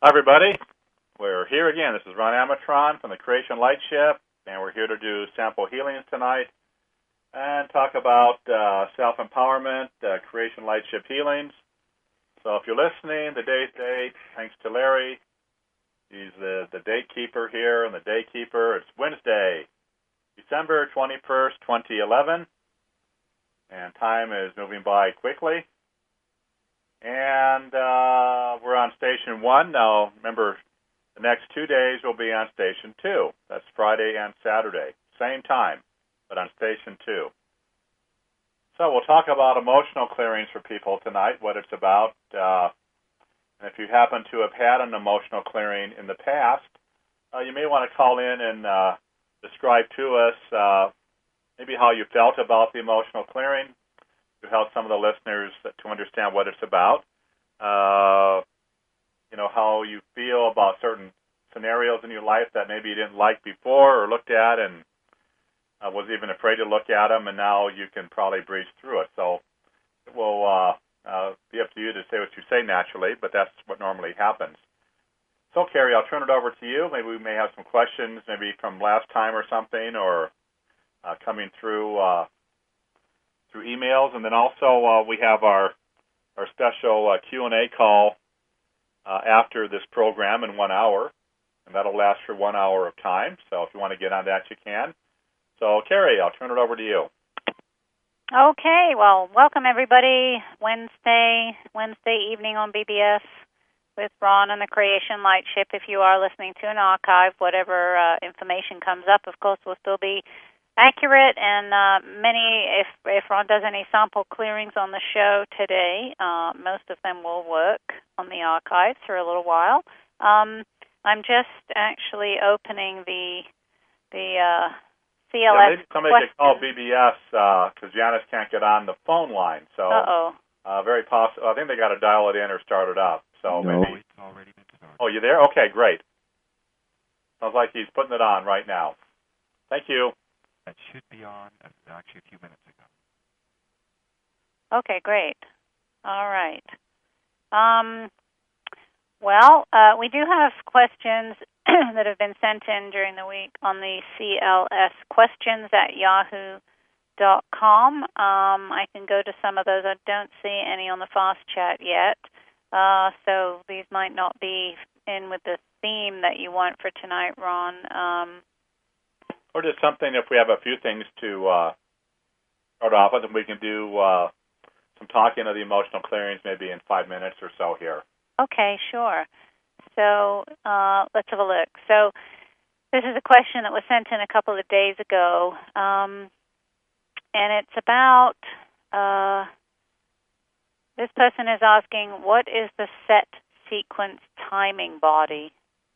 Hi, everybody. We're here again. This is Ron Amatron from the Creation Light Ship, and we're here to do sample healings tonight and talk about self-empowerment, Creation Light Ship healings. So if you're listening, the day's date, thanks to Larry. He's the date keeper here and the day keeper. It's Wednesday, December 21st, 2011, and time is moving by quickly. And we're on Station 1. Now, remember, the next 2 days we'll be on Station 2. That's Friday and Saturday. Same time, but on Station 2. So we'll talk about emotional clearings for people tonight, what it's about. And if you happen to have had an emotional clearing in the past, you may want to call in and describe to us maybe how you felt about the emotional clearing, to help some of the listeners to understand what it's about. How you feel about certain scenarios in your life that maybe you didn't like before or looked at and was even afraid to look at them, and now you can probably breeze through it. So it will be up to you to say what you say naturally, but that's what normally happens. So, Carrie, I'll turn it over to you. Maybe we may have some questions, maybe from last time or something, or coming through emails, and then also we have our special Q&A call after this program in 1 hour, and that'll last for 1 hour of time. So if you want to get on that, you can. So, Carrie, I'll turn it over to you. Okay, well, welcome everybody. Wednesday evening on BBS with Ron and the Creation Light Ship. If you are listening to an archive, whatever information comes up, of course, will still be accurate, and if Ron does any sample clearings on the show today, most of them will work on the archives for a little while. I'm just actually opening the CLS. Yeah, maybe somebody could call BBS because Janice can't get on the phone line. So, very possible. I think they got to dial it in or start it up. So no, maybe it's already been started. Oh, you there? Okay, great. Sounds like he's putting it on right now. Thank you. That should be on actually a few minutes ago. Okay, great. All right. We do have questions that have been sent in during the week on the clsquestions@yahoo.com. I can go to some of those. I don't see any on the fast chat yet, so these might not be in with the theme that you want for tonight, Ron. Or just something, if we have a few things to start off with, and we can do some talking of the emotional clearings maybe in 5 minutes or so here. Okay, sure. So let's have a look. So this is a question that was sent in a couple of days ago, and it's about, this person is asking, what is the set sequence timing body?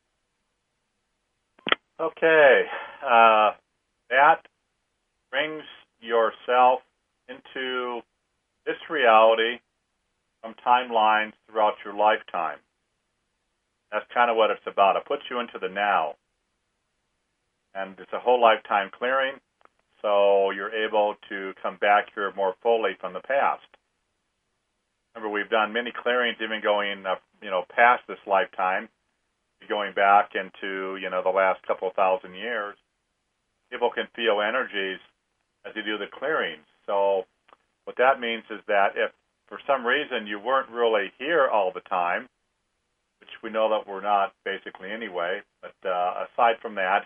Okay. That brings yourself into this reality from timelines throughout your lifetime. That's kind of what it's about. It puts you into the now. And it's a whole lifetime clearing, so you're able to come back here more fully from the past. Remember, we've done many clearings even going past this lifetime, going back into the last couple of thousand years. People can feel energies as you do the clearings. So what that means is that if for some reason you weren't really here all the time, which we know that we're not basically anyway, but aside from that,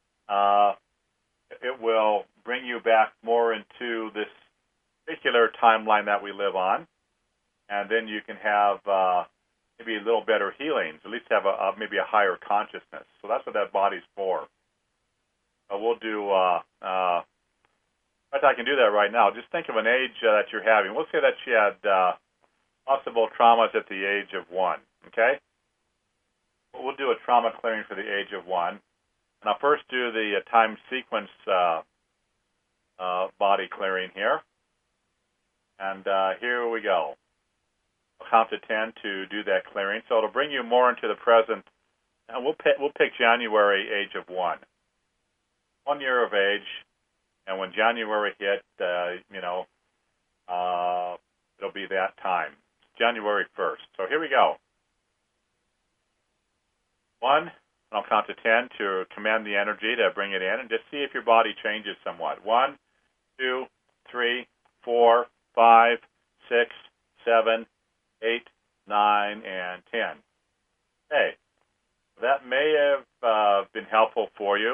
it will bring you back more into this particular timeline that we live on, and then you can have maybe a little better healings, at least have maybe a higher consciousness. So that's what that body's for. We'll do, in fact, I can do that right now. Just think of an age that you're having. We'll say that she had possible traumas at the age of 1, okay? We'll do a trauma clearing for the age of 1. And I'll first do the time sequence body clearing here. And here we go. I'll count to 10 to do that clearing. So it'll bring you more into the present. And we'll pick January, age of 1. 1 year of age. And when January hit, it'll be that time. January 1st. So here we go. 1, and I'll count to 10 to command the energy to bring it in, and just see if your body changes somewhat. 1, 2, 3, 4, 5, 6, 7, 8, 9, and 10. Okay, that may have been helpful for you.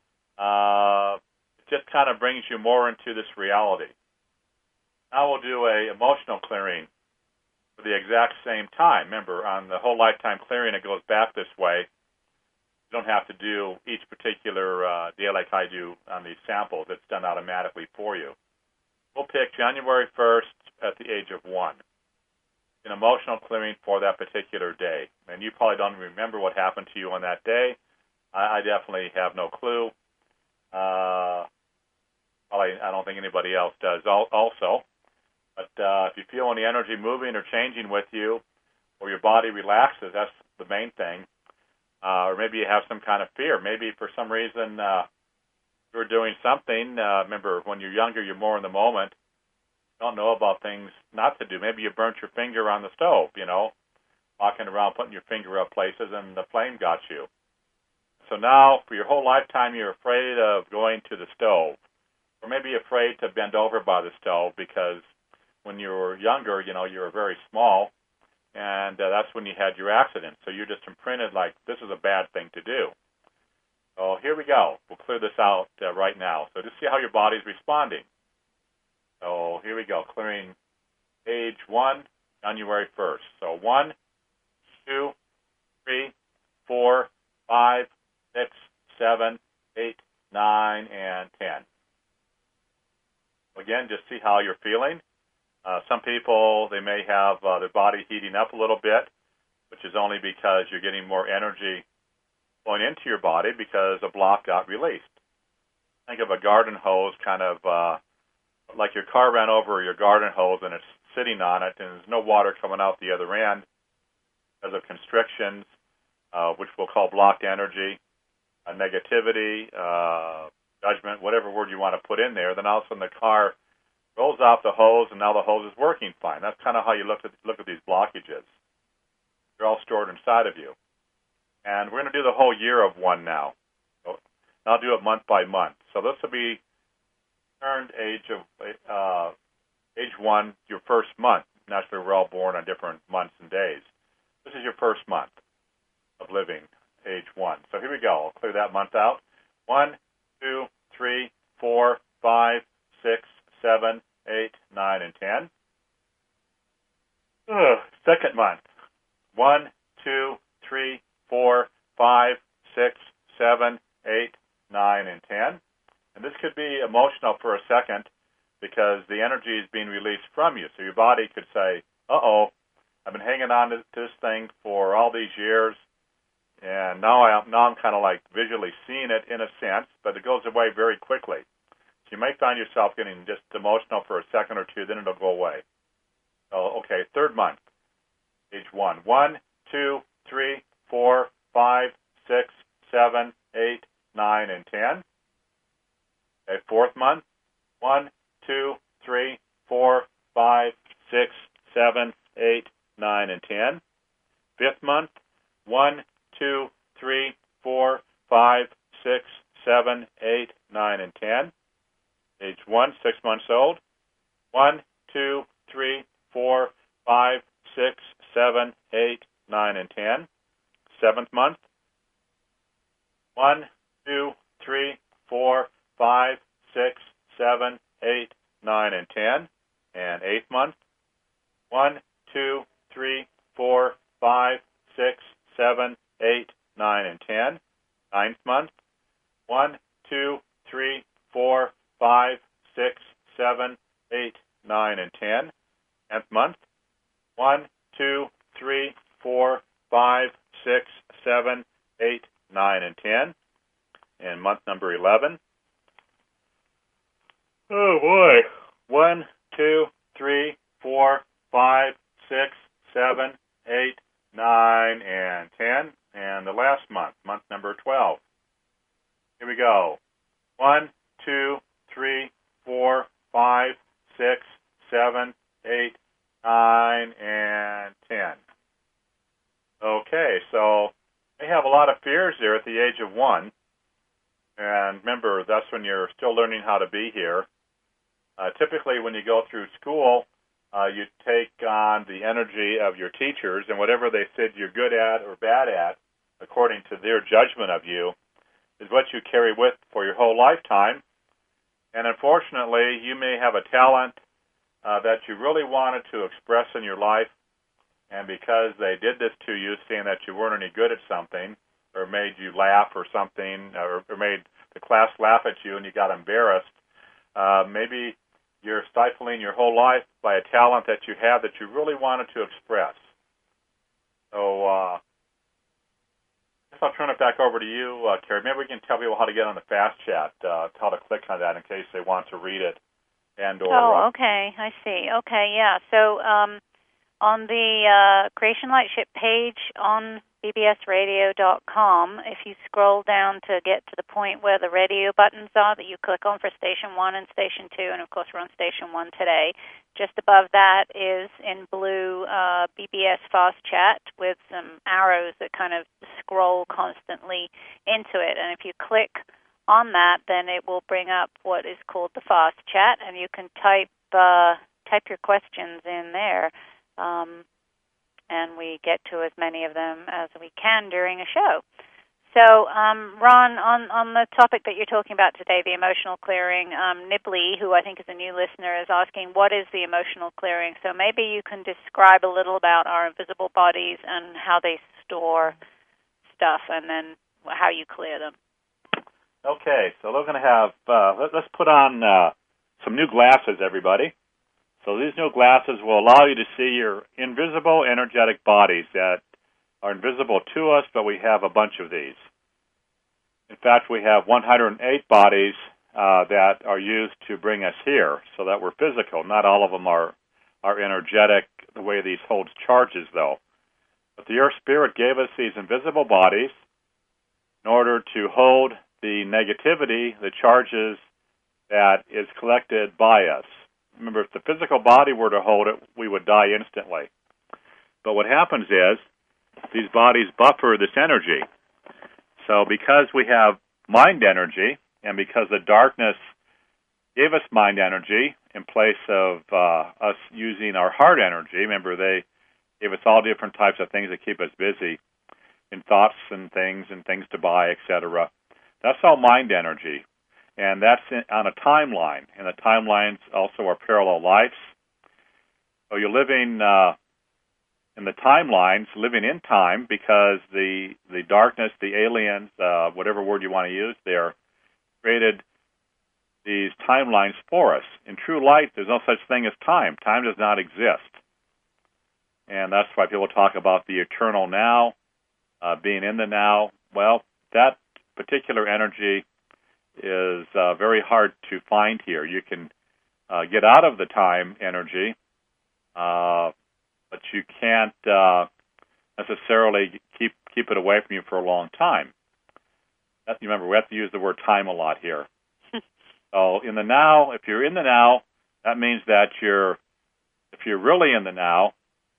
It just kind of brings you more into this reality. Now we'll do a emotional clearing for the exact same time. Remember, on the whole lifetime clearing, it goes back this way. You don't have to do each particular day like I do on these samples. It's done automatically for you. We'll pick January 1st at the age of 1. An emotional clearing for that particular day. And you probably don't remember what happened to you on that day. I definitely have no clue. Probably, I don't think anybody else does also. But if you feel any energy moving or changing with you, or your body relaxes, that's the main thing. Or maybe you have some kind of fear. Maybe for some reason you're doing something. Remember, when you're younger, you're more in the moment. You don't know about things not to do. Maybe you burnt your finger on the stove, walking around putting your finger up places and the flame got you. So now, for your whole lifetime, you're afraid of going to the stove. Or maybe afraid to bend over by the stove because when you were younger, you were very small, and that's when you had your accident. So you're just imprinted like this is a bad thing to do. So here we go. We'll clear this out right now. So just see how your body's responding. So here we go. Clearing age 1, January 1st. So 1, 2, 3, 4, 5, 6, 7, 8, 9, and 10. Again, just see how you're feeling. Some people, they may have their body heating up a little bit, which is only because you're getting more energy flowing into your body because a block got released. Think of a garden hose kind of like your car ran over your garden hose and it's sitting on it and there's no water coming out the other end because of constrictions, which we'll call blocked energy, negativity, judgment, whatever word you want to put in there. Then all of a sudden the car rolls off the hose, and now the hose is working fine. That's kind of how you look at these blockages. They're all stored inside of you. And we're going to do the whole year of 1 now. So I'll do it month by month. So this will be turned age 1, your first month. Naturally, we're all born on different months and days. This is your first month of living, age 1. So here we go. I'll clear that month out. 1, 2, 3, 4, 5, 6, 7, 8, 9, and 10. Second month. 1, 2, 3, 4, 5, 6, 7, 8, 9, and 10. And this could be emotional for a second because the energy is being released from you. So your body could say, uh-oh, I've been hanging on to this thing for all these years, and now I'm kind of like visually seeing it in a sense, but it goes away very quickly. So you may find yourself getting just emotional for a second or two, then it'll go away. So, okay, third month, age 1. 1, 2, 3, 4, 5, 6, 7, 8, 9, and 10. Okay, fourth month, 1, 2, 3, 4, 5, 6, 7, 8, 9, and 10. Fifth month, 1, 2, 3, 4, 5, 6, 7, 8, 9, and 10. Age 1, 6 months old. 1, 2, 3, 4, 5, 6, 7, 8, 9, and 10. Seventh month. 1, 2, 3, 4, 5, 6, 7, 8, 9, and 10. And eighth month. 1, 2, 3, 4, 5, 6, 7, 8, 9, and 10. Ninth month. 1, 2, 3, 4, 5, 6, 7, 8, 9, and 10. 10th month. 1, 2, 3, 4, 5, 6, 7, 8, 9, and 10. And month number 11. Oh, boy. 1, 2, 3, 4, 5, 6, 7, 8, 9, and 10. And the last month, month number 12. Here we go. 1, 2, 3, 4, 5, 6, 7, 8, 9, and 10. Okay, so they have have a lot of fears there at the age of 1. And remember, that's when you're still learning how to be here. Typically, when you go through school, you take on the energy of your teachers, and whatever they said you're good at or bad at, according to their judgment of you, is what you carry with for your whole lifetime. And unfortunately, you may have a talent that you really wanted to express in your life, and because they did this to you, saying that you weren't any good at something, or made you laugh or something, or made the class laugh at you and you got embarrassed, maybe you're stifling your whole life by a talent that you have that you really wanted to express. So I guess I'll turn it back over to you, Carrie. Maybe we can tell people how to get on the Fast Chat, how to click on that in case they want to read it. Okay. I see. Okay, yeah. So on the Creation Lightship page on bbsradio.com, if you scroll down to get to the point where the radio buttons are that you click on for Station 1 and Station 2, and of course we're on Station 1 today, just above that is in blue BBS Fast Chat with some arrows that kind of scroll constantly into it. And if you click on that, then it will bring up what is called the Fast Chat, and you can type your questions in there. And we get to as many of them as we can during a show. So, Ron, on the topic that you're talking about today, the emotional clearing, Nibley, who I think is a new listener, is asking, what is the emotional clearing? So maybe you can describe a little about our invisible bodies and how they store stuff, and then how you clear them. Okay, so we're going to have, let's put on some new glasses, everybody. So these new glasses will allow you to see your invisible energetic bodies that are invisible to us, but we have a bunch of these. In fact, we have 108 bodies that are used to bring us here, so that we're physical. Not all of them are energetic the way these hold charges, though. But the Earth Spirit gave us these invisible bodies in order to hold the negativity, the charges that is collected by us. Remember, if the physical body were to hold it, we would die instantly. But what happens is these bodies buffer this energy. So because we have mind energy, and because the darkness gave us mind energy in place of us using our heart energy, remember they gave us all different types of things that keep us busy in thoughts and things to buy, etc. That's all mind energy. And that's on a timeline. And the timelines also are parallel lives. So you're living in the timelines, living in time, because the darkness, the aliens, whatever word you want to use there, created these timelines for us. In true light, there's no such thing as time. Time does not exist. And that's why people talk about the eternal now, being in the now. Well, that particular energy is very hard to find here. You can get out of the time energy, but you can't necessarily keep it away from you for a long time. Remember, we have to use the word time a lot here. So in the now, if you're in the now, that means that if you're really in the now,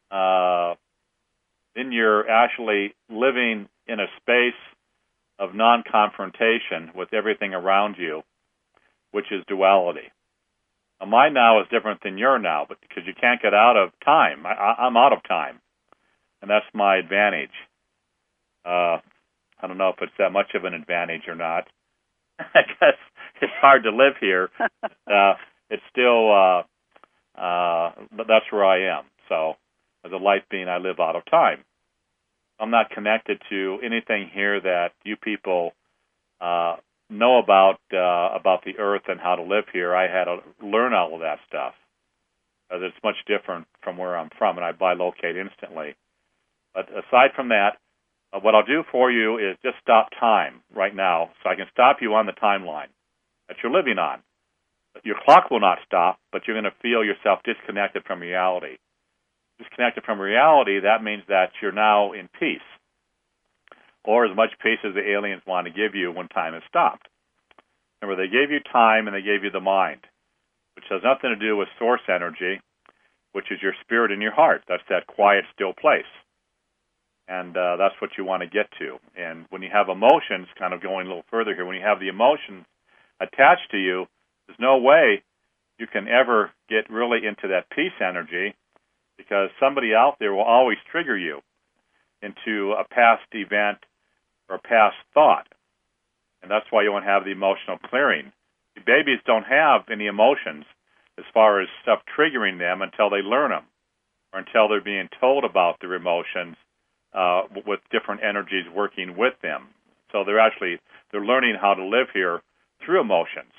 then you're actually living in a space of non-confrontation with everything around you, which is duality. Now, my now is different than your now, but because you can't get out of time. I'm out of time, and that's my advantage. I don't know if it's that much of an advantage or not. I guess it's hard to live here. It's still, but that's where I am. So, as a light being, I live out of time. I'm not connected to anything here that you people know about the Earth and how to live here. I had to learn all of that stuff. It's much different from where I'm from, and I bilocate instantly. But aside from that, what I'll do for you is just stop time right now, so I can stop you on the timeline that you're living on. Your clock will not stop, but you're going to feel yourself disconnected from reality. Disconnected from reality, that means that you're now in peace, or as much peace as the aliens want to give you when time has stopped. Remember, they gave you time and they gave you the mind, which has nothing to do with source energy, which is your spirit in your heart. That's that quiet, still place. And that's what you want to get to. And when you have emotions, kind of going a little further here, when you have the emotions attached to you, there's no way you can ever get really into that peace energy, because somebody out there will always trigger you into a past event or a past thought. And that's why you want to have the emotional clearing. The babies don't have any emotions as far as stuff triggering them until they learn them, or until they're being told about their emotions with different energies working with them. So they're learning how to live here through emotions.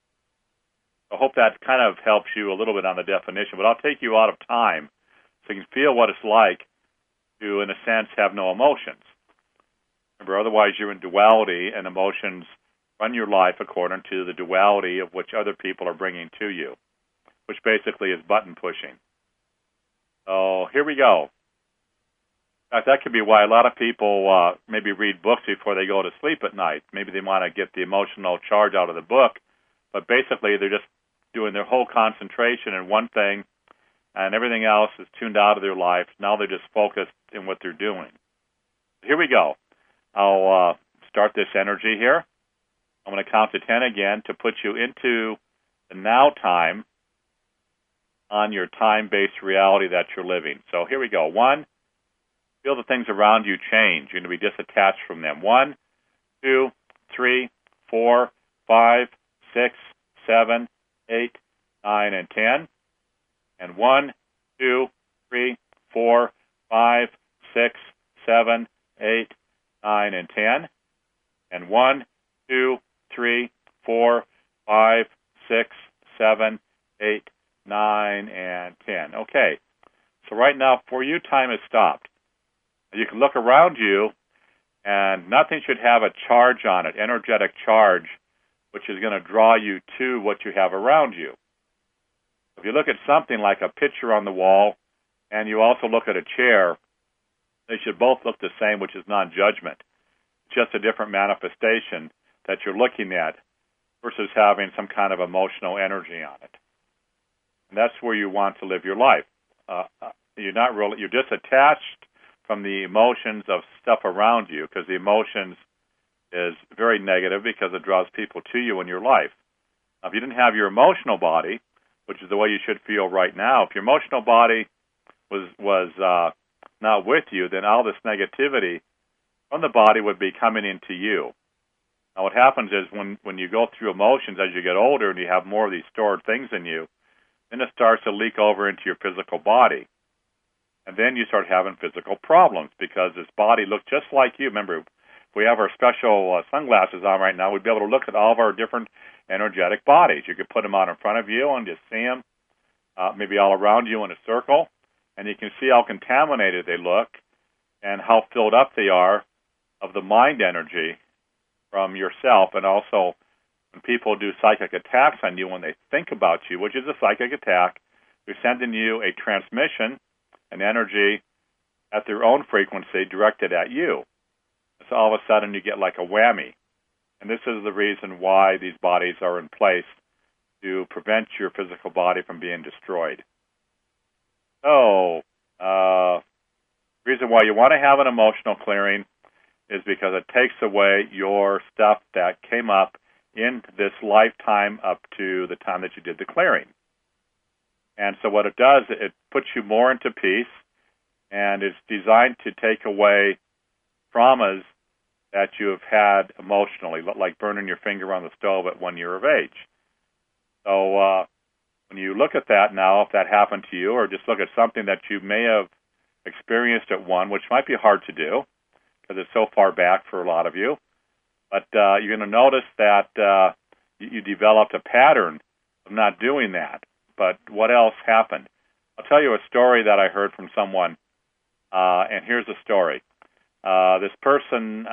I hope that kind of helps you a little bit on the definition, but I'll take you out of time so you can feel what it's like to, in a sense, have no emotions. Remember, otherwise you're in duality, and emotions run your life according to the duality of which other people are bringing to you, which basically is button pushing. So here we go. In fact, that could be why a lot of people maybe read books before they go to sleep at night. Maybe they want to get the emotional charge out of the book, but basically they're just doing their whole concentration in one thing, and everything else is tuned out of their life. Now they're just focused in what they're doing. Here we go. I'll start this energy here. I'm going to count to 10 again to put you into the now time on your time-based reality that you're living. So here we go. 1, feel the things around you change. You're going to be disattached from them. 1, 2, 3, 4, 5, 6, 7, 8, 9, and 10. And 1, 2, 3, 4, 5, 6, 7, 8, 9, and 10. And 1, 2, 3, 4, 5, 6, 7, 8, 9, and 10. Okay. So right now, for you, time has stopped. You can look around you, and nothing should have a charge on it, energetic charge, which is going to draw you to what you have around you. If you look at something like a picture on the wall, and you also look at a chair, they should both look the same, which is non-judgment. It's just a different manifestation that you're looking at versus having some kind of emotional energy on it. And that's where you want to live your life. You're disattached from the emotions of stuff around you, because the emotions is very negative because it draws people to you in your life. Now, if you didn't have your emotional body, which is the way you should feel right now, if your emotional body was not with you, then all this negativity from the body would be coming into you. Now, what happens is when you go through emotions as you get older and you have more of these stored things in you, then it starts to leak over into your physical body. And then you start having physical problems because this body looks just like you. Remember, if we have our special sunglasses on right now, we'd be able to look at all of our different energetic bodies. You could put them on in front of you and just see them, maybe all around you in a circle, and you can see how contaminated they look and how filled up they are of the mind energy from yourself. And also, when people do psychic attacks on you, when they think about you, which is a psychic attack, they're sending you a transmission, an energy at their own frequency directed at you. So all of a sudden you get like a whammy. And this is the reason why these bodies are in place, to prevent your physical body from being destroyed. So, the reason why you want to have an emotional clearing is because it takes away your stuff that came up in this lifetime up to the time that you did the clearing. And so what it does, it puts you more into peace, and it's designed to take away traumas that you have had emotionally, like burning your finger on the stove at 1 year of age. So when you look at that now, if that happened to you, or just look at something that you may have experienced at one, which might be hard to do because it's so far back for a lot of you, but you're going to notice that you developed a pattern of not doing that. But what else happened? I'll tell you a story that I heard from someone, and here's the story. This person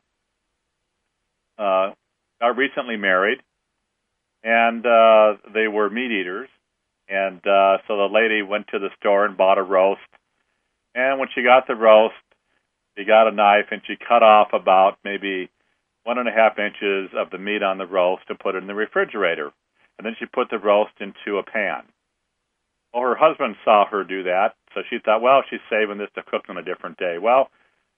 got recently married, and they were meat eaters, and so the lady went to the store and bought a roast, and when she got the roast, she got a knife, and she cut off about maybe 1.5 inches of the meat on the roast and put it in the refrigerator. And then she put the roast into a pan. Well, her husband saw her do that, so she thought, well, she's saving this to cook on a different day. Well,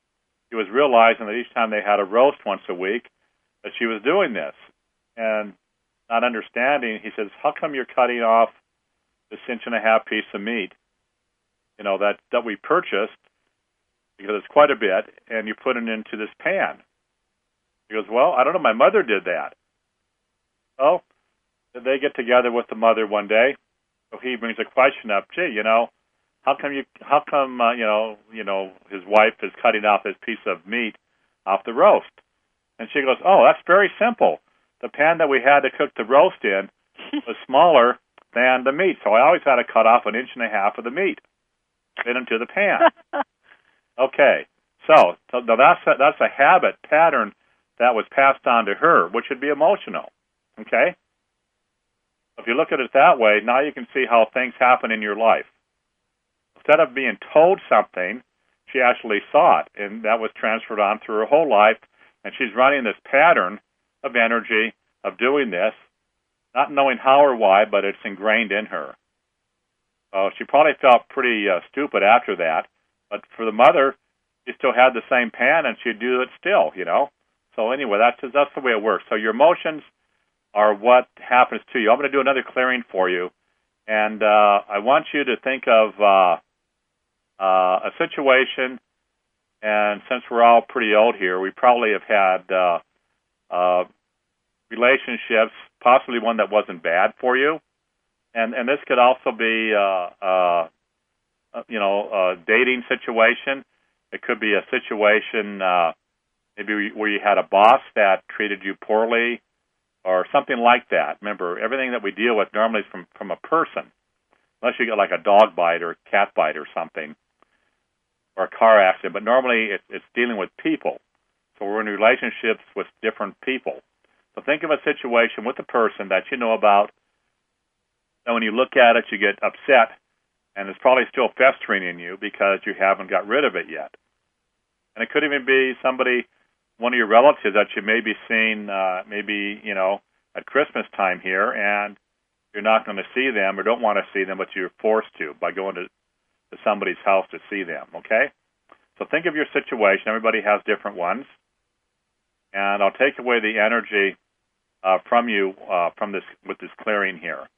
he was realizing that each time they had a roast once a week, that she was doing this. And not understanding, he says, how come you're cutting off this 1.5-inch piece of meat, that we purchased, because it's quite a bit, and you put it into this pan? He goes, well, I don't know, my mother did that. Well, they get together with the mother one day, so he brings a question up, gee, how come his wife is cutting off this piece of meat off the roast? And she goes, oh, that's very simple. The pan that we had to cook the roast in was smaller than the meat, so I always had to cut off 1.5 inches of the meat, fit into the pan. Okay, so now that's a habit pattern that was passed on to her, which would be emotional. Okay? If you look at it that way, now you can see how things happen in your life. Instead of being told something, she actually saw it, and that was transferred on through her whole life, and she's running this pattern of energy of doing this, not knowing how or why, but it's ingrained in her. She probably felt pretty stupid after that, but for the mother, she still had the same pan, and she'd do it still, So anyway, that's the way it works. So your emotions are what happens to you. I'm going to do another clearing for you, and I want you to think of a situation, and since we're all pretty old here, we probably have had relationships, possibly one that wasn't bad for you, and this could also be a dating situation. It could be a situation maybe where you had a boss that treated you poorly, or something like that. Remember, everything that we deal with normally is from a person, unless you get like a dog bite or a cat bite or something, or a car accident. But normally it's dealing with people. So we're in relationships with different people. So think of a situation with a person that you know about, and when you look at it, you get upset, and it's probably still festering in you because you haven't got rid of it yet. And it could even be somebody, one of your relatives that you may be seeing at Christmas time here, and you're not going to see them or don't want to see them, but you're forced to by going to somebody's house to see them, okay? So think of your situation. Everybody has different ones. And I'll take away the energy from you with this clearing here.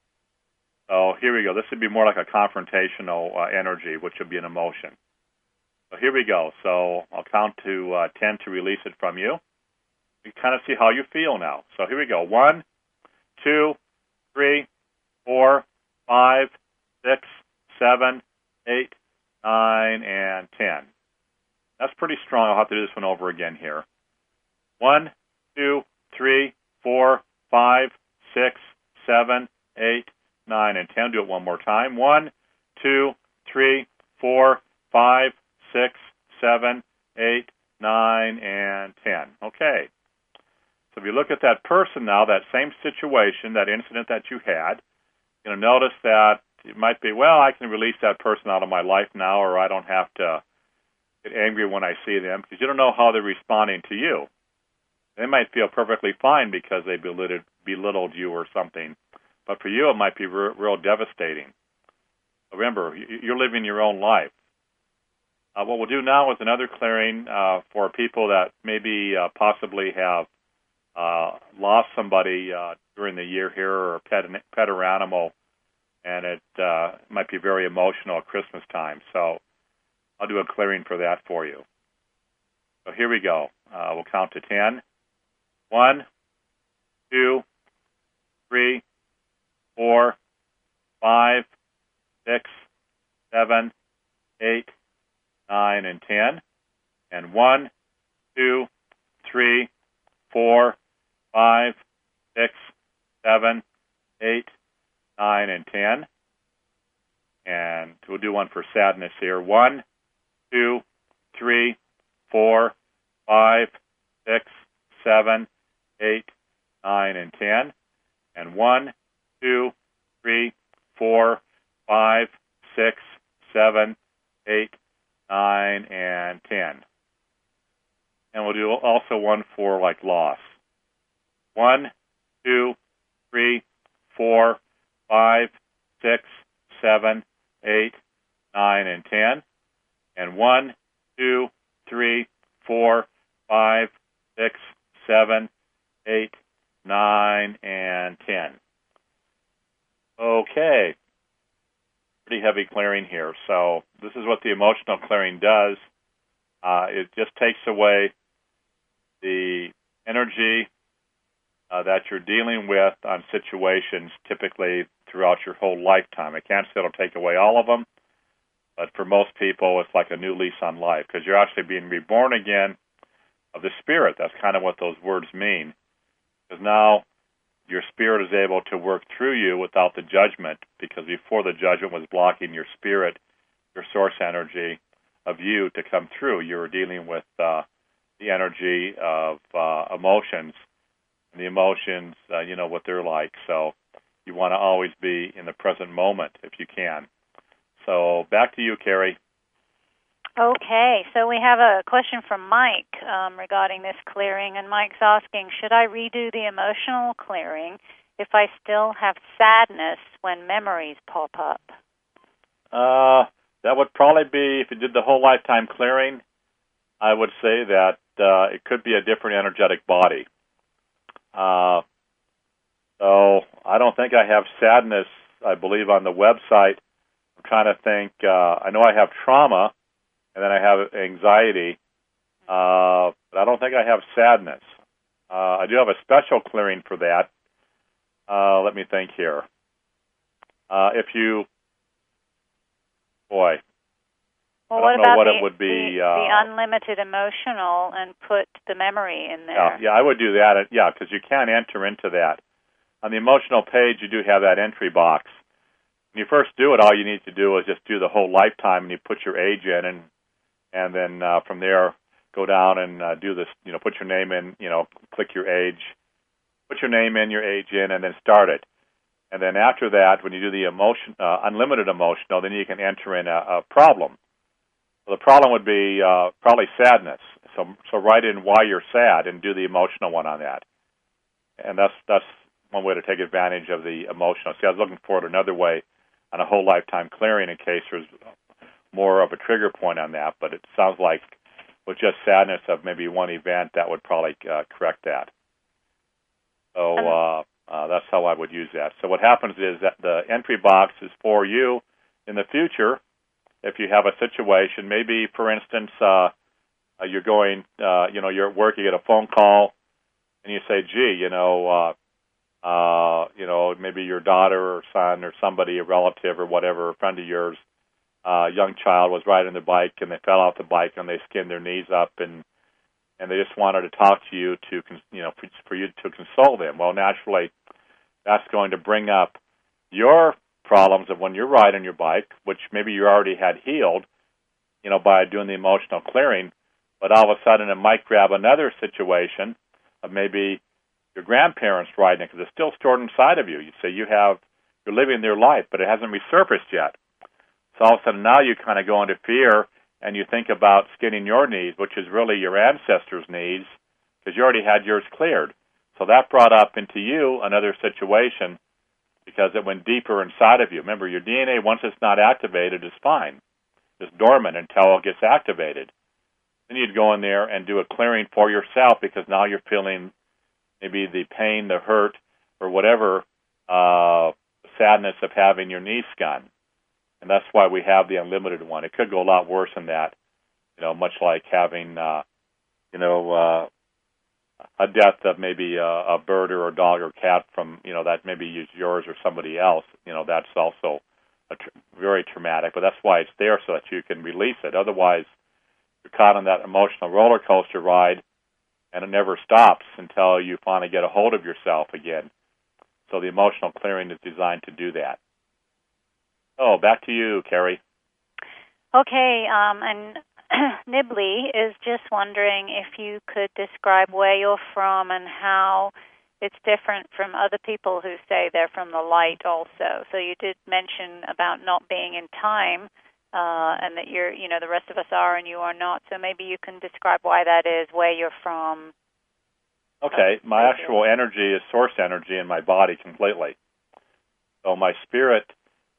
So here we go. This would be more like a confrontational energy, which would be an emotion. So here we go. So I'll count to 10 to release it from you. You kind of see how you feel now. So here we go. 1, 2, 3, 4, 5, 6, 7, 8, 9, and 10. That's pretty strong. I'll have to do this one over again here. 1, 2, 3, 4, 5, 6, 7, 8, 9, and 10. Do it one more time. 1, 2, 3, 4, 5, 6, 7, 8, 9, and 10. Okay. So if you look at that person now, that same situation, that incident that you had, you're going to notice that it might be, well, I can release that person out of my life now, or I don't have to get angry when I see them, because you don't know how they're responding to you. They might feel perfectly fine because they belittled you or something. But for you, it might be real devastating. Remember, you're living your own life. What we'll do now is another clearing for people that maybe possibly have lost somebody during the year here, or a pet or animal, and it might be very emotional at Christmas time. So I'll do a clearing for that for you. So here we go. We'll count to 10. 1, 2, 3, 4, 5, 6, 7, 8, 9, and 10. And 1, 2, 3, 4, 5, 6, 7, 8, 9, and 10. And we'll do one for sadness here. 1, 2, 3, 4, 5, 6, 7, 8, 9, and 10. And 1, 2, 3, 4, 5, 6, 7, 8, 9, and 10. And we'll do also one for like loss. 1, 2, 3, 4, 5, 6, 7, 8, 9, and 10. And 1, 2, 3, 4, 5, 6, 7, 8, 9, and 10. Okay. Pretty heavy clearing here. So this is what the emotional clearing does. It just takes away the energy that you're dealing with on situations typically throughout your whole lifetime. I can't say it'll take away all of them, but for most people, it's like a new lease on life because you're actually being reborn again of the spirit. That's kind of what those words mean. Because now your spirit is able to work through you without the judgment, because before the judgment was blocking your spirit, your source energy of you to come through. You were dealing with the energy of emotions. And the emotions, you know what they're like. So you want to always be in the present moment if you can. So back to you, Carrie. Okay, so we have a question from Mike regarding this clearing, and Mike's asking, should I redo the emotional clearing if I still have sadness when memories pop up? That would probably be, if you did the whole lifetime clearing, I would say that it could be a different energetic body. So I don't think I have sadness, I believe, on the website. I'm trying to think. I know I have trauma, and then I have anxiety, but I don't think I have sadness. I do have a special clearing for that. Let me think here. Well, I don't know what it would be. The unlimited emotional and put the memory in there. Yeah, I would do that. Yeah, because you can enter into that. On the emotional page, you do have that entry box. When you first do it, all you need to do is just do the whole lifetime, and you put your age in, and then from there go down and do this. You know, put your name in. You know, click your age, put your name in, your age in, and then start it. And then after that, when you do the unlimited emotional, then you can enter in a problem. So the problem would be probably sadness. So write in why you're sad and do the emotional one on that. And that's one way to take advantage of the emotional. See, I was looking for it another way on a whole lifetime clearing in case there's more of a trigger point on that. But it sounds like with just sadness of maybe one event, that would probably correct that. So that's how I would use that. So what happens is that the entry box is for you in the future. If you have a situation, maybe, for instance, you're going, you're at work, you get a phone call, and you say, gee, maybe your daughter or son or somebody, a relative or whatever, a friend of yours, young child was riding the bike and they fell off the bike and they skinned their knees up and they just wanted to talk to you for you to console them. Well, naturally, that's going to bring up your problems of when you're riding your bike, which maybe you already had healed, by doing the emotional clearing, but all of a sudden it might grab another situation of maybe your grandparents riding it because it's still stored inside of you. You say you're living their life, but it hasn't resurfaced yet. So all of a sudden now you kind of go into fear and you think about skinning your knees, which is really your ancestors' knees, because you already had yours cleared. So that brought up into you another situation because it went deeper inside of you. Remember, your DNA, once it's not activated, is fine. It's dormant until it gets activated. Then you'd go in there and do a clearing for yourself because now you're feeling maybe the pain, the hurt, or whatever sadness of having your knees skin. And that's why we have the unlimited one. It could go a lot worse than that, much like having, a death of maybe a bird or a dog or cat from, that maybe is yours or somebody else. That's also very traumatic. But that's why it's there so that you can release it. Otherwise, you're caught on that emotional roller coaster ride, and it never stops until you finally get a hold of yourself again. So the emotional clearing is designed to do that. Oh, back to you, Carrie. Okay, and Nibley is just wondering if you could describe where you're from and how it's different from other people who say they're from the light also. So you did mention about not being in time, and that you're, the rest of us are and you are not. So maybe you can describe why that is, where you're from. Okay, my actual energy is source energy in my body completely. So my spirit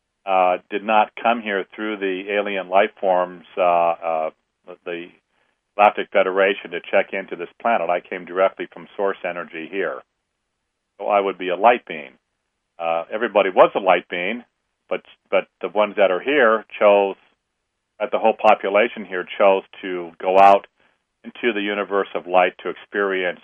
did not come here through the alien life forms, the Galactic Federation to check into this planet. I came directly from source energy here. So I would be a light being. Everybody was a light being, but the ones that are here chose, that the whole population here chose to go out into the universe of light to experience,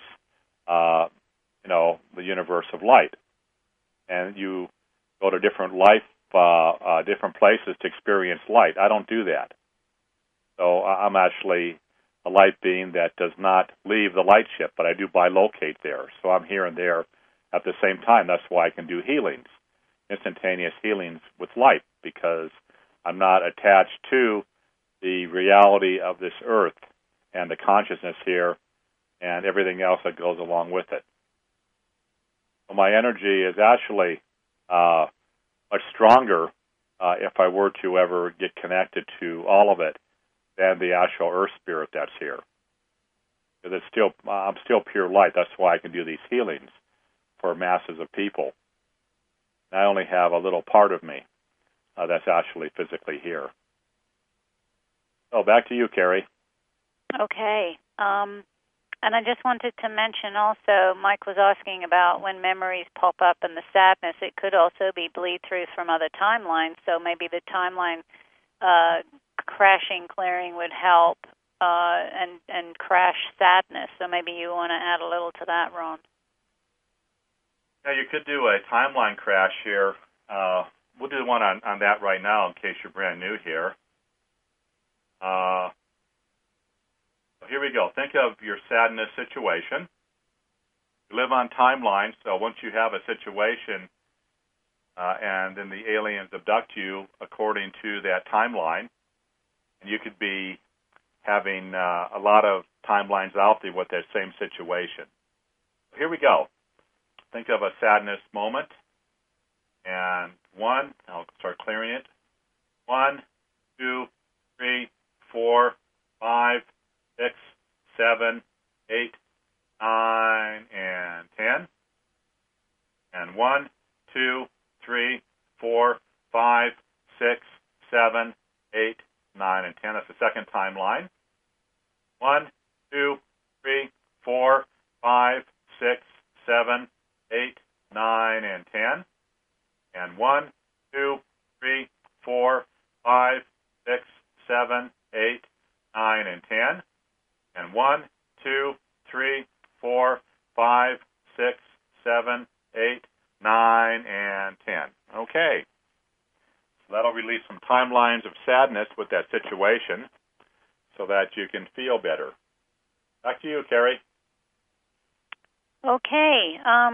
the universe of light. And you go to different different places to experience light. I don't do that. So I'm actually a light being that does not leave the light ship, but I do bilocate there. So I'm here and there at the same time. That's why I can do healings, instantaneous healings with light, because I'm not attached to the reality of this earth and the consciousness here and everything else that goes along with it. So my energy is actually much stronger if I were to ever get connected to all of it than the actual earth spirit that's here. Because I'm still pure light. That's why I can do these healings for masses of people. And I only have a little part of me that's actually physically here. So back to you, Carrie. Okay. And I just wanted to mention also, Mike was asking about when memories pop up and the sadness. It could also be bleed through from other timelines. So maybe the timeline crashing, clearing would help and crash sadness. So maybe you want to add a little to that, Ron. Yeah, you could do a timeline crash here. We'll do one on that right now in case you're brand new here. Here we go. Think of your sadness situation. You live on timelines, so once you have a situation and then the aliens abduct you according to that timeline, and you could be having a lot of timelines out there with that same situation. Here we go. Think of a sadness moment. And I'll start clearing it. 1, 2, 3, 4, 5, 6, 7, 8, 9, and 10. And 1, 2, 3, 4, 5, 6, 7, 8, 9, and 10. That's the second timeline. 1, 2, 3, 4, 5, 6, 7, 8, 9, and 10. And 1, 2, 3, 4, 5, 6, 7, 8, 9, and 10. And 1, 2, 3, 4, 5, 6, 7, 8, 9, and 10. Okay. So that'll release some timelines of sadness with that situation so that you can feel better. Back to you, Carrie. Okay.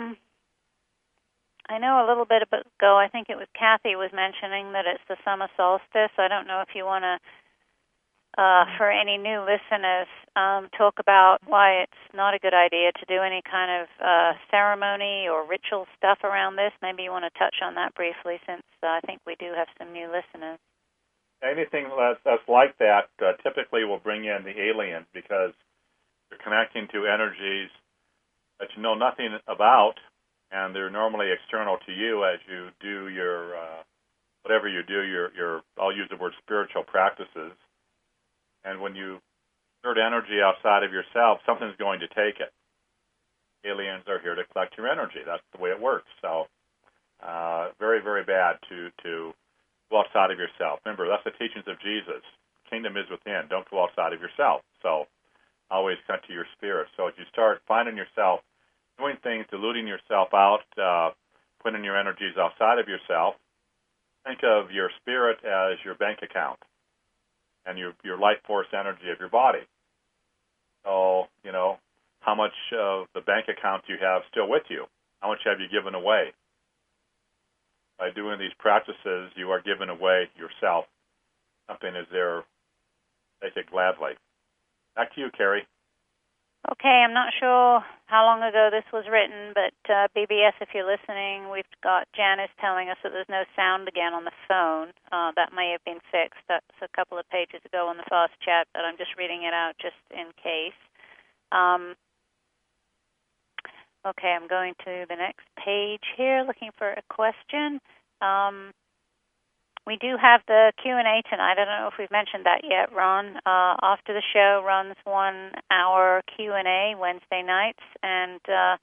I know a little bit ago, I think it was Kathy was mentioning that it's the summer solstice. I don't know if you want to, for any new listeners, talk about why it's not a good idea to do any kind of ceremony or ritual stuff around this. Maybe you want to touch on that briefly, since I think we do have some new listeners. Anything that's like that typically will bring in the aliens, because you're connecting to energies that you know nothing about, and they're normally external to you as you do your whatever you do, your I'll use the word spiritual practices. And when you exert energy outside of yourself, something's going to take it. Aliens are here to collect your energy. That's the way it works. So very, very bad to go outside of yourself. Remember, that's the teachings of Jesus. Kingdom is within. Don't go outside of yourself. So always cut to your spirit. So as you start finding yourself doing things, diluting yourself out, putting your energies outside of yourself, think of your spirit as your bank account and your life force energy of your body. So, how much of the bank account do you have still with you? How much have you given away? By doing these practices, you are giving away yourself. Something is there. Take it gladly. Back to you, Carrie. Okay, I'm not sure how long ago this was written, but BBS, if you're listening, we've got Janice telling us that there's no sound again on the phone. That may have been fixed. That's a couple of pages ago on the fast chat, but I'm just reading it out just in case. Okay, I'm going to the next page here, looking for a question. We do have the Q&A tonight. I don't know if we've mentioned that yet, Ron. After the show runs 1 hour Q&A Wednesday nights, and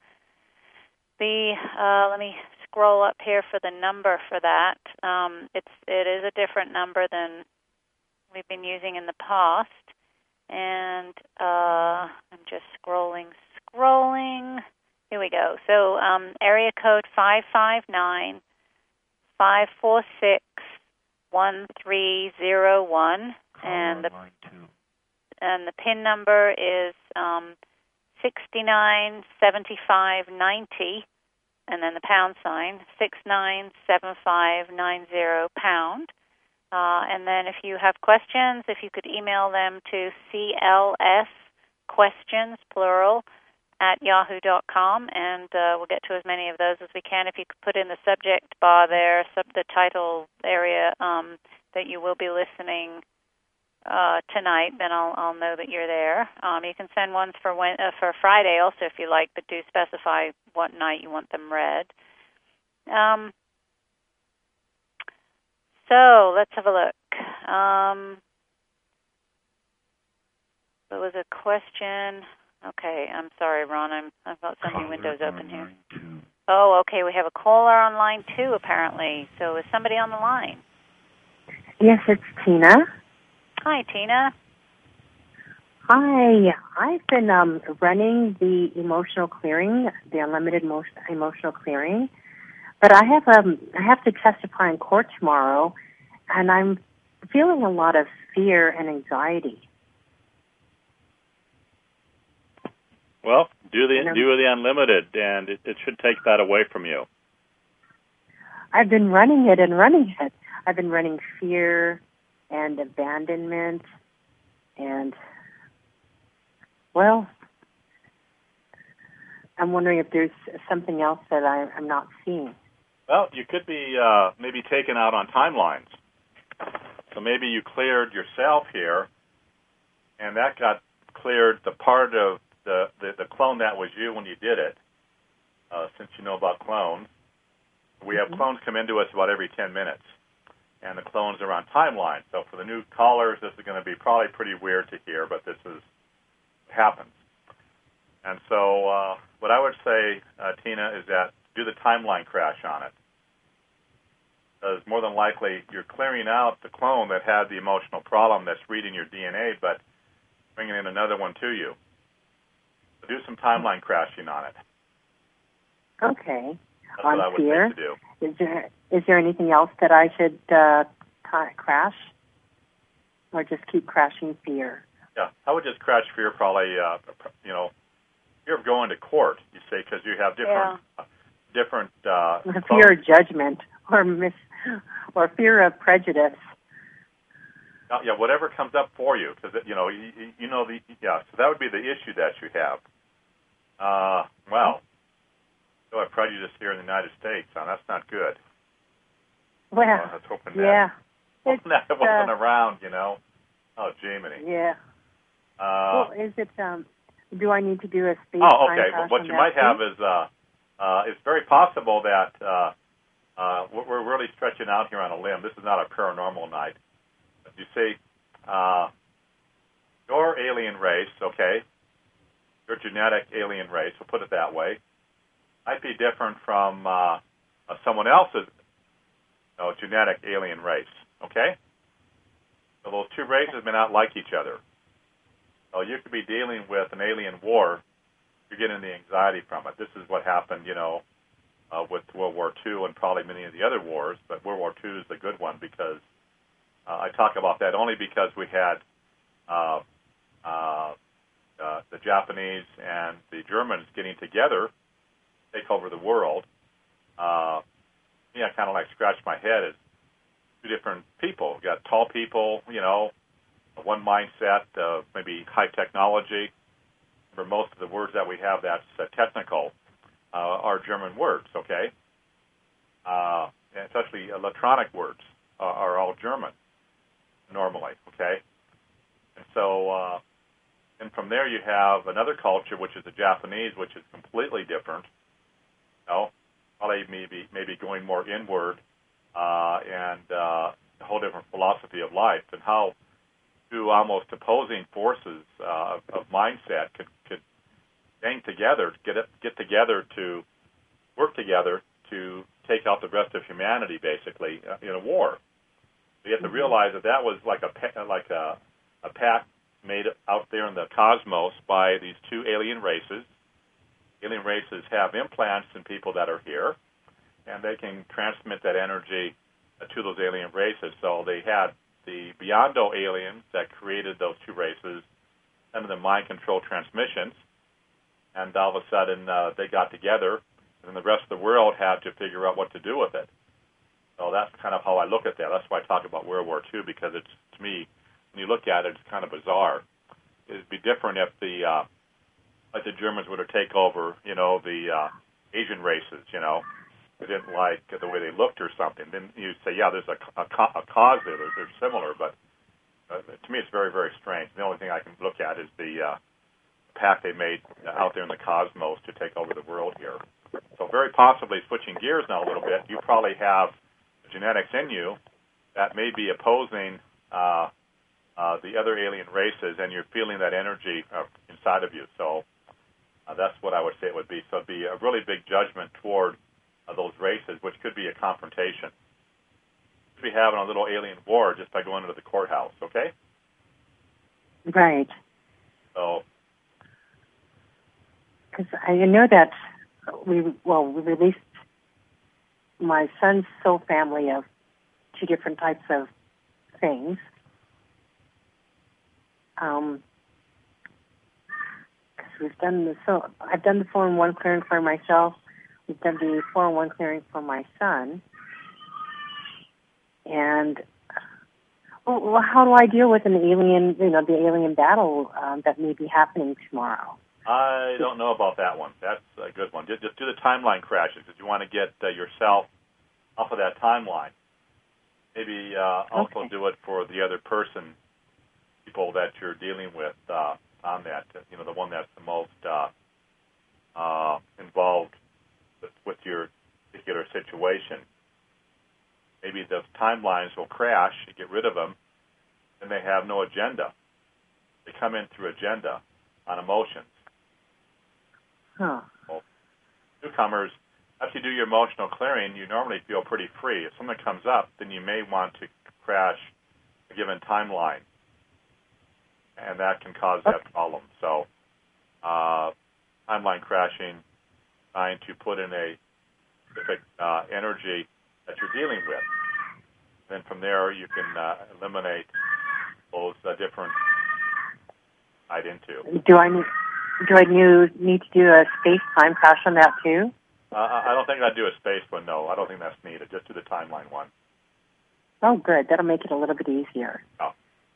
let me scroll up here for the number for that. It is a different number than we've been using in the past, and I'm just scrolling. Here we go. So area code 559-546-1301, and the PIN number is 697590, and then the pound sign 697590#. And then if you have questions, if you could email them to clsquestions, plural, @yahoo.com, and we'll get to as many of those as we can. If you could put in the subject bar there, the title area, that you will be listening tonight, then I'll know that you're there. You can send ones for Friday also if you like, but do specify what night you want them read. So let's have a look. There was a question. Okay, I'm sorry, Ron. I've got so many windows open here. Oh, okay. We have a caller on line 2, apparently. So is somebody on the line? Yes, it's Tina. Hi, Tina. Hi. I've been running the emotional clearing, the unlimited emotional clearing, but I have to testify in court tomorrow, and I'm feeling a lot of fear and anxiety. Well, do the unlimited, and it should take that away from you. I've been running it. I've been running fear and abandonment, and, well, I'm wondering if there's something else that I'm not seeing. Well, you could be maybe taken out on timelines. So maybe you cleared yourself here, and that got cleared the part of the clone that was you when you did it, since you know about clones. We have clones come into us about every 10 minutes, and the clones are on timeline. So for the new callers, this is going to be probably pretty weird to hear, but this happens. And so what I would say, Tina, is that do the timeline crash on it. Because more than likely you're clearing out the clone that had the emotional problem that's reading your DNA, but bringing in another one to you. So do some timeline crashing on it. Okay. That's what I would fear. think to do. Is there anything else that I should crash, or just keep crashing fear? Yeah, I would just crash fear. Probably, fear of going to court. You say because you have different fear of judgment or fear of prejudice. Yeah, whatever comes up for you, because so that would be the issue that you have. Well. So I prejudice here in the United States. Now, that's not good. Well, I was hoping that it wasn't around, Oh, Jiminy. Yeah. Well, is it, do I need to do a space Oh, okay. Well, what you might have is, it's very possible that we're really stretching out here on a limb. This is not a paranormal night. But you see, your alien race, okay, your genetic alien race, we'll put it that way, might be different from someone else's genetic alien race, okay? So those two races may not like each other. So you could be dealing with an alien war, you're getting the anxiety from it. This is what happened, with World War II and probably many of the other wars, but World War II is the good one because I talk about that only because we had the Japanese and the Germans getting together take over the world. I kind of scratch my head as two different people. You got tall people, one mindset, maybe high technology. For most of the words that we have that's technical are German words, okay? And especially electronic words are all German normally, okay? And so, and from there you have another culture, which is the Japanese, which is completely different. Probably maybe going more inward, and a whole different philosophy of life, and how two almost opposing forces of mindset could gang together, get together to work together to take out the rest of humanity, basically, in a war. You have to realize that was like a pact made out there in the cosmos by these two alien races. Alien races have implants in people that are here, and they can transmit that energy to those alien races. So they had the Beyond-O aliens that created those two races, some of the mind control transmissions, and all of a sudden they got together, and the rest of the world had to figure out what to do with it. So that's kind of how I look at that. That's why I talk about World War II, because it's, to me, when you look at it, it's kind of bizarre. It'd be different if like the Germans were to take over, the Asian races, They didn't like the way they looked or something. Then you'd say, yeah, there's a cause there. They're similar, but to me it's very, very strange. The only thing I can look at is the pact they made out there in the cosmos to take over the world here. So very possibly, switching gears now a little bit, you probably have genetics in you that may be opposing the other alien races, and you're feeling that energy inside of you. So that's what I would say it would be. So it'd be a really big judgment toward those races, which could be a confrontation. Could be having a little alien war just by going into the courthouse, okay? Right. So, because I know that we released my son's soul family of two different types of things. Because we've done I've done the 4-in-1 clearing for myself. We've done the 4-in-1 clearing for my son. And how do I deal with an alien, the alien battle that may be happening tomorrow? I don't know about that one. That's a good one. Just do the timeline crashes because you want to get yourself off of that timeline. Maybe also do it for the other person, people that you're dealing with on that. The one that's the most involved with your particular situation. Maybe those timelines will crash. You get rid of them, and they have no agenda. They come in through agenda on emotions. Huh. Well, newcomers, after you do your emotional clearing, you normally feel pretty free. If something comes up, then you may want to crash a given timeline, and that can cause that problem. So, timeline crashing, trying to put in a specific energy that you're dealing with. Then from there, you can eliminate those different tied into. Do I need to do a space-time crash on that too? I don't think I'd do a space one, no. I don't think that's needed. Just do the timeline one. Oh, good. That'll make it a little bit easier. Oh.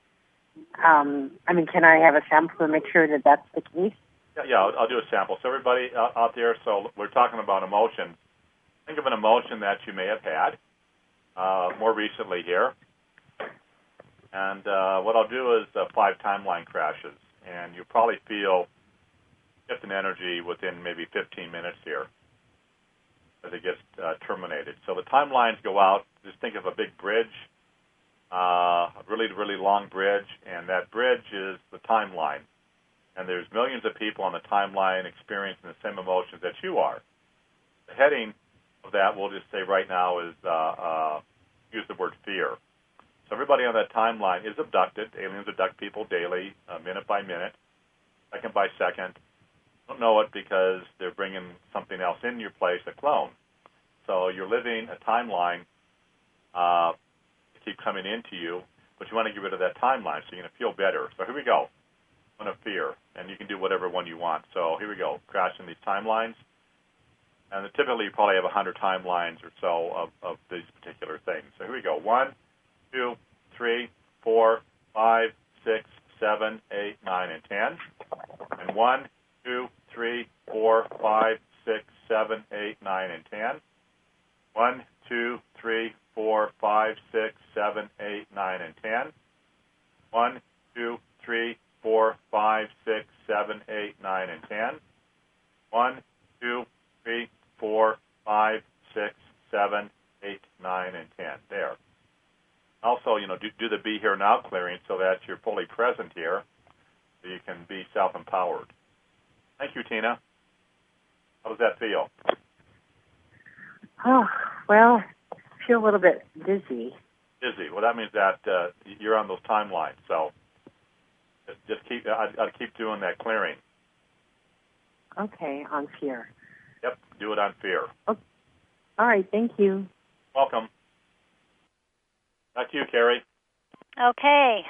Can I have a sample to make sure that that's the case? Yeah, I'll do a sample. So everybody out there, so we're talking about emotions. Think of an emotion that you may have had more recently here. And what I'll do is 5 timeline crashes. And you'll probably feel shift in energy within maybe 15 minutes here as it gets terminated. So the timelines go out. Just think of a big bridge, a really, really long bridge, and that bridge is the timeline. And there's millions of people on the timeline experiencing the same emotions that you are. The heading of that, we'll just say right now, is use the word fear. So everybody on that timeline is abducted. Aliens abduct people daily, minute by minute, second by second. Don't know it because they're bringing something else in your place, a clone. So you're living a timeline to keep coming into you, but you want to get rid of that timeline so you're going to feel better. So here we go. One of fear, and you can do whatever one you want. So here we go, crashing these timelines. And typically you probably have 100 timelines or so of these particular things. So here we go. 1, 2, 3, 4, 5, 6, 7, 8, 9, and 10. And 1, 2, 3, 4, 5, 6, 7, 8, 9, and 10. 1, 2, 3, 4, 5, 6, 7, 8, 9, and 10. 1, 2, 3, 4, 5, 6, 7, 8, 9, and 10. 1, 2, 3, 4, 5, 6, 7, 8, 9, and 10. There. I'll do the Be Here Now clearing so that you're fully present here, so you can be self-empowered. Thank you, Tina. How does that feel? Oh, well, I feel a little bit dizzy. Dizzy. Well, that means that you're on those timelines. So just I'd keep doing that clearing. Okay, on fear. Yep, do it on fear. Oh, all right, thank you. Welcome. Back to you, Carrie. Okay.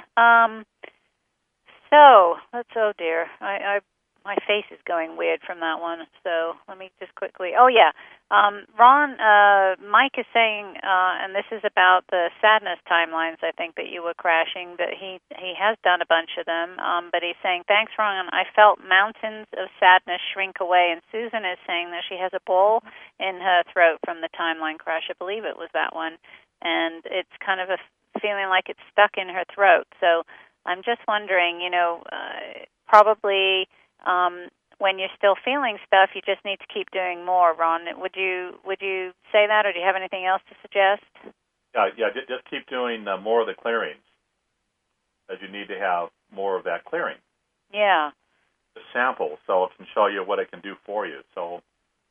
So let's. Oh dear, my face is going weird from that one. So let me just quickly. Oh yeah, Ron. Mike is saying, and this is about the sadness timelines. I think that you were crashing. That he has done a bunch of them. But he's saying, thanks, Ron. I felt mountains of sadness shrink away. And Susan is saying that she has a ball in her throat from the timeline crash. I believe it was that one, and it's kind of a feeling like it's stuck in her throat. So I'm just wondering, probably when you're still feeling stuff, you just need to keep doing more. Ron, would you say that, or do you have anything else to suggest? Yeah. Just keep doing more of the clearings, as you need to have more of that clearing. Yeah. The sample, so it can show you what it can do for you. So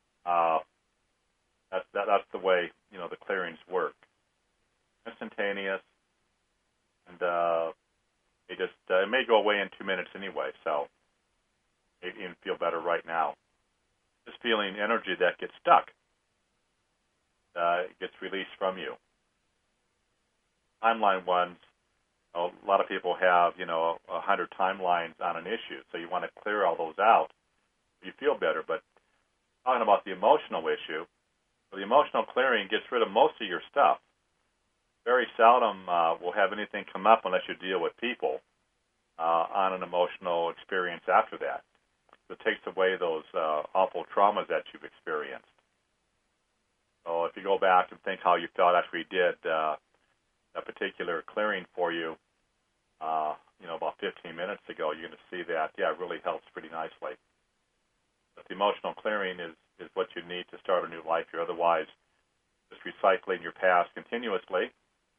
that's the way the clearings work. Instantaneous, and it may go away in 2 minutes anyway. So you even feel better right now. Just feeling energy that gets stuck, it gets released from you. Timeline ones, a lot of people have 100 timelines on an issue, so you want to clear all those out. You feel better. But talking about the emotional issue, the emotional clearing gets rid of most of your stuff. Very seldom will have anything come up unless you deal with people on an emotional experience after that. So it takes away those awful traumas that you've experienced. So if you go back and think how you felt after we did a particular clearing for you, about 15 minutes ago, you're going to see that, it really helps pretty nicely. But the emotional clearing is what you need to start a new life. You're otherwise just recycling your past continuously.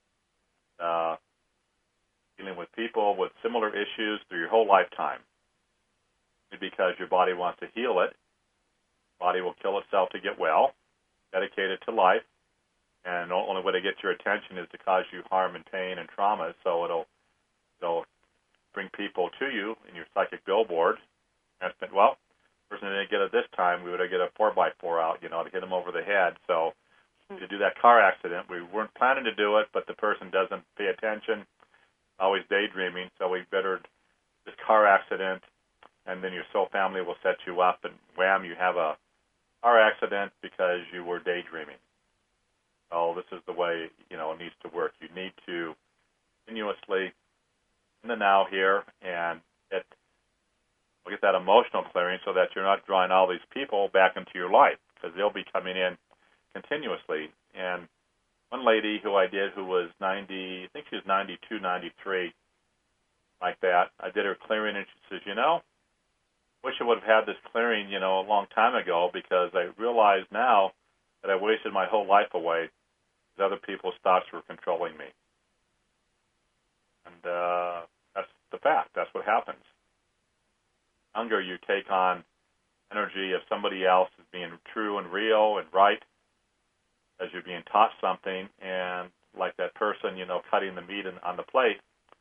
Dealing with people with similar issues through your whole lifetime. Because your body wants to heal it, body will kill itself to get well, dedicate it to life, and the only way to get your attention is to cause you harm and pain and trauma. So it'll bring people to you in your psychic billboard. And person didn't get it this time, we would get a 4x4 out, to hit them over the head. So to do that car accident, we weren't planning to do it, but the person doesn't pay attention, always daydreaming, so we bettered this car accident, and then your soul family will set you up, and wham, you have a car accident because you were daydreaming. So this is the way, it needs to work. You need to continuously in the now here and get that emotional clearing so that you're not drawing all these people back into your life, because they'll be coming in continuously. And one lady who I did who was 90, I think she was 92, 93, like that, I did her clearing, and she says, wish I would have had this clearing, a long time ago, because I realize now that I wasted my whole life away because other people's thoughts were controlling me. And that's the fact. That's what happens. Younger, you take on energy of somebody else as being true and real and right, as you're being taught something, and like that person, cutting the meat on the plate,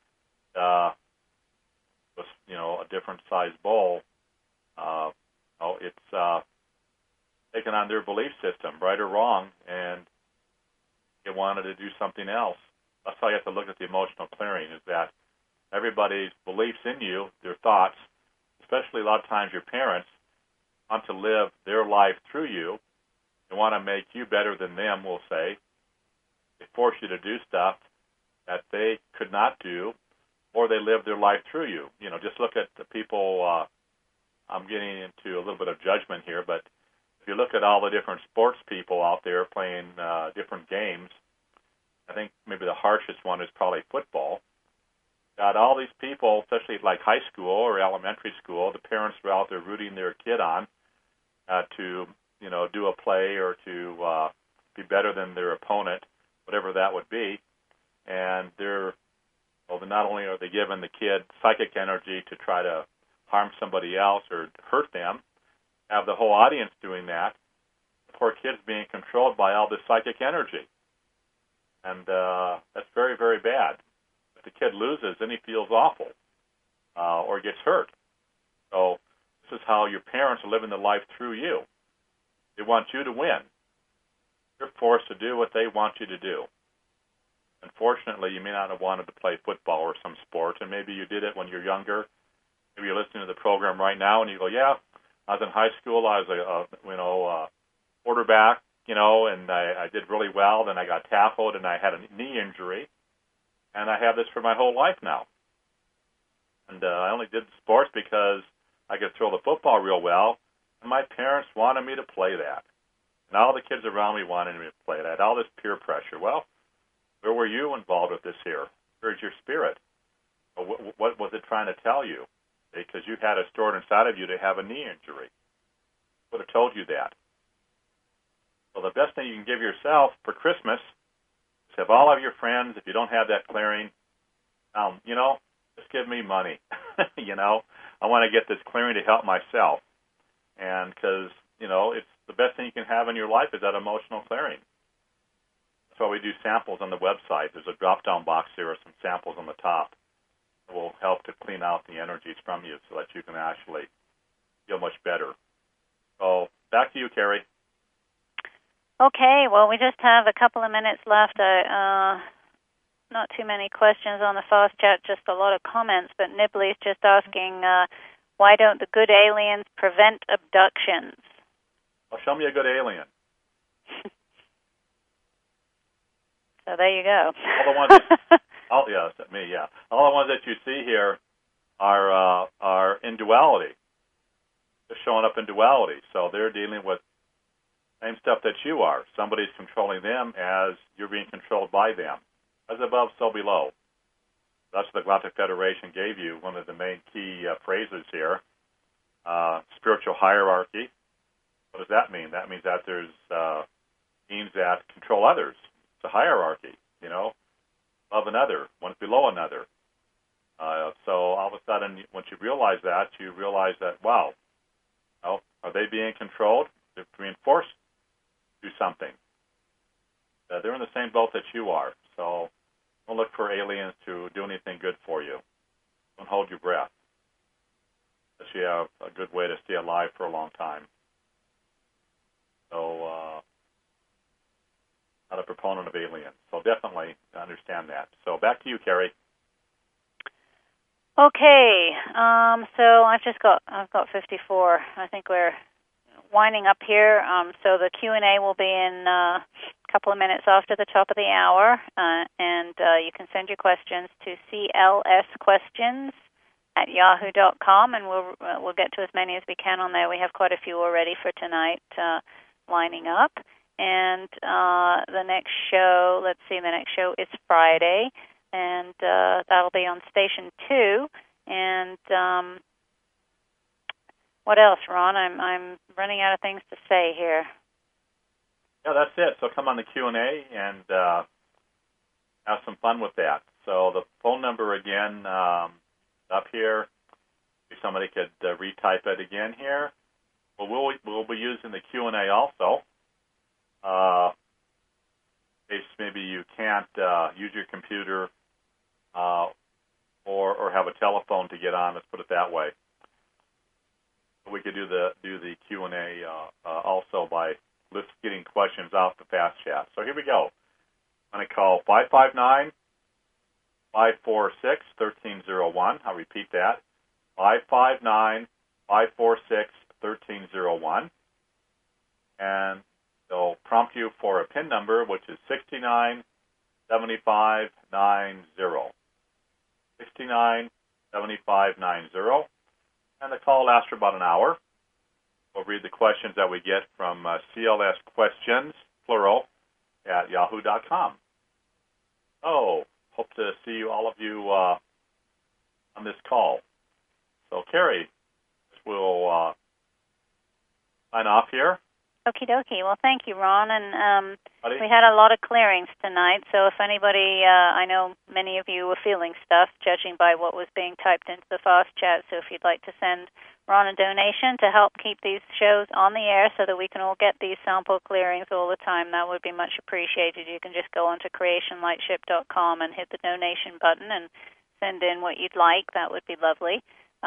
with, a different size bowl, it's taken on their belief system, right or wrong, and you wanted to do something else. That's how you have to look at the emotional clearing, is that everybody's beliefs in you, their thoughts, especially a lot of times your parents, want to live their life through you. They want to make you better than them, we'll say. They force you to do stuff that they could not do, or they live their life through you. Just look at the people, I'm getting into a little bit of judgment here, but if you look at all the different sports people out there playing different games, I think maybe the harshest one is probably football. Got all these people, especially like high school or elementary school, the parents are out there rooting their kid on to, do a play or to be better than their opponent, whatever that would be. And they're Well, then not only are they giving the kid psychic energy to try to harm somebody else or hurt them, have the whole audience doing that, the poor kid's being controlled by all this psychic energy. And that's very, very bad. If the kid loses, then he feels awful or gets hurt. So this is how your parents are living the life through you. They want you to win. You're forced to do what they want you to do. Unfortunately, you may not have wanted to play football or some sport, and maybe you did it when you're younger. Maybe you're listening to the program right now, and you go, yeah, I was in high school. I was a quarterback, and I did really well. Then I got tackled, and I had a knee injury, and I have this for my whole life now. And I only did sports because I could throw the football real well, and my parents wanted me to play that. And all the kids around me wanted me to play that. All this peer pressure. Well, where were you involved with this here? Where's your spirit? What was it trying to tell you? Because you had it stored inside of you to have a knee injury. It would have told you that. So the best thing you can give yourself for Christmas is have all of your friends, if you don't have that clearing, just give me money. I want to get this clearing to help myself. And because, it's the best thing you can have in your life is that emotional clearing. That's why we do samples on the website. There's a drop-down box here with some samples on the top that will help to clean out the energies from you so that you can actually feel much better. So back to you, Carrie. Okay, well, we just have a couple of minutes left. Not too many questions on the fast chat, just a lot of comments. But Nibley's just asking, why don't the good aliens prevent abductions? Well, show me a good alien. So there you go. All the ones all the ones that you see here are in duality. They're showing up in duality. So they're dealing with the same stuff that you are. Somebody's controlling them as you're being controlled by them. As above, so below. That's what the Galactic Federation gave you, one of the main key phrases here. Spiritual hierarchy. What does that mean? That means that there's beings that control others. It's a hierarchy, above another, one below another. So all of a sudden, once you realize that, wow, are they being controlled? They're being forced to do something. They're in the same boat that you are. So don't look for aliens to do anything good for you. Don't hold your breath. Unless you have a good way to stay alive for a long time. So not a proponent of aliens. So definitely understand that. So back to you, Carrie. Okay. So I've got 54. I think we're winding up here. So the Q&A will be in a couple of minutes after the top of the hour, and you can send your questions to clsquestions@yahoo.com, and we'll get to as many as we can on there. We have quite a few already for tonight lining up. And the next show is Friday, and that'll be on Station 2. And what else, Ron? I'm running out of things to say here. Yeah, that's it. So come on the Q&A and have some fun with that. So the phone number again up here. If somebody could retype it again here. Well, we'll be using the Q&A also. In case maybe you can't use your computer or have a telephone to get on. Let's put it that way. We could do the Q&A also by getting questions off the fast chat. So here we go. I'm going to call 559-546-1301. I'll repeat that. 559-546-1301. And they'll prompt you for a PIN number, which is 697590. 697590. And the call lasts for about an hour. We'll read the questions that we get from CLS Questions, plural, at yahoo.com. Oh, hope to see all of you on this call. So, Carrie, we'll sign off here. Okie dokie. Well, thank you, Ron. And Buddy? we had a lot of clearings tonight, so if anybody, I know many of you were feeling stuff, judging by what was being typed into the fast chat, so if you'd like to send Ron a donation to help keep these shows on the air so that we can all get these sample clearings all the time, that would be much appreciated. You can just go onto creationlightship.com and hit the donation button and send in what you'd like. That would be lovely.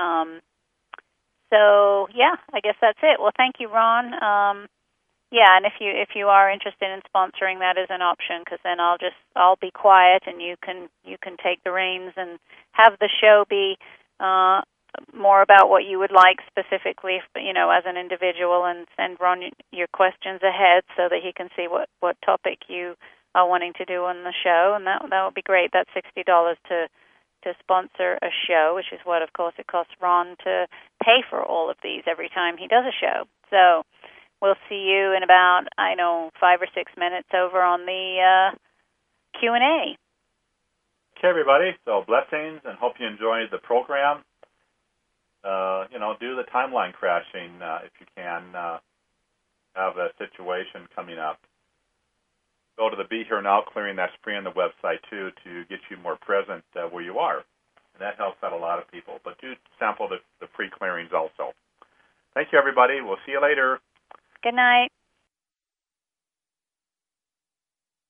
So, yeah, I guess that's it. Well, thank you, Ron. Yeah, and if you are interested in sponsoring, that is an option, because then I'll be quiet and you can take the reins and have the show be more about what you would like specifically, as an individual, and send Ron your questions ahead so that he can see what topic you are wanting to do on the show, and that would be great. That's $60 to sponsor a show, which is what, of course, it costs Ron to pay for all of these every time he does a show. So we'll see you in about, 5 or 6 minutes over on the Q&A. Okay, everybody. So blessings, and hope you enjoyed the program. Do the timeline crashing if you can have a situation coming up. Go to the Be Here Now clearing. That's free on the website, too, to get you more present where you are. And that helps out a lot of people. But do sample the free clearings also. Thank you, everybody. We'll see you later. Good night.